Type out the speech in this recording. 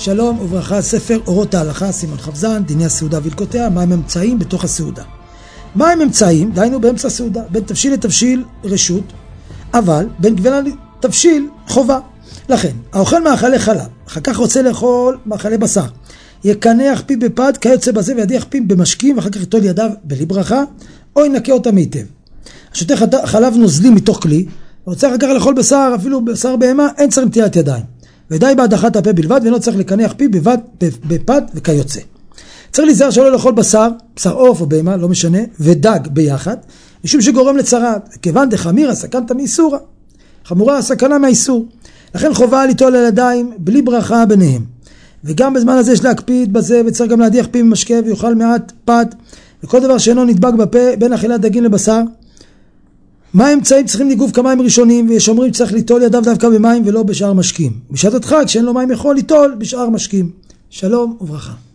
שלום וברכה, ספר אורות ההלכה, סימן כ"ז, דיני הסעודה והלכותיה, מה הם אמצעים בתוך הסעודה. מה הם אמצעים? דהיינו באמצע הסעודה, בין תבשיל לתבשיל רשות, אבל בין גבינה לתבשיל חובה. לכן, האוכל מאכלי חלב, אחר כך רוצה לאכול מאכלי בשר, יקנח פיו בפת כיוצא בזה וידיח פיו במשקים, ואחר כך יטול ידיו בלי ברכה, או ינקה אותם היטב. השותה חלב נוזלי מתוך כלי, ורוצה אחר כך לאכול בשר, אפילו בשר בהמה, אין צריך נטילת ידיים. ודי בהדחת הפה בלבד, ואינו צריך לקנח פיו בפת וכיוצא. צריך להיזהר שלא לאכול בשר עוף או בהמה, לא משנה, ודג ביחד, משום שגורם לצרעת, כיוון דחמירא סכנתא מאיסורא. חמורה הסכנה מהאיסור. לכן חובה ליטול על ידיים בלי ברכה ביניהם. וגם בזמן הזה יש להקפיד בזה, וצריך גם להדיח פיו במשקה ויאכל מעט פת, וכל דבר שאינו נדבק בפה בין אכילת דגים לבשר. מה האמצעים? צריכים לגוף כמים ראשונים, ויש אומרים צריך ליטול ידיו דווקא במים ולא בשאר משקים. בשעת הדחק שאין לו מים יכול ליטול בשאר משקים. שלום וברכה.